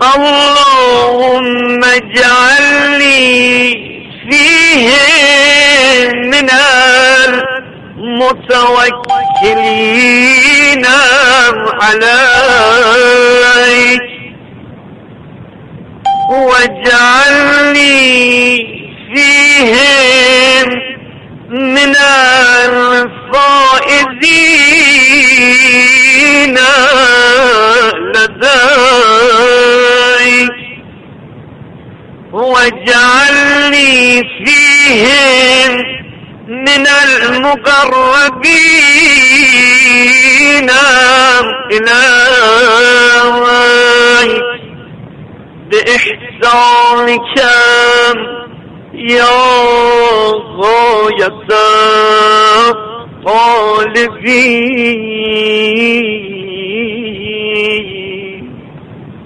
اللهم اجعلني فيهم من المتوكلين عليك، واجعلني فيهم من الفائزين لديك، واجعلني فيهم من المقربين إليك بإحسانك يا غاية طالبين.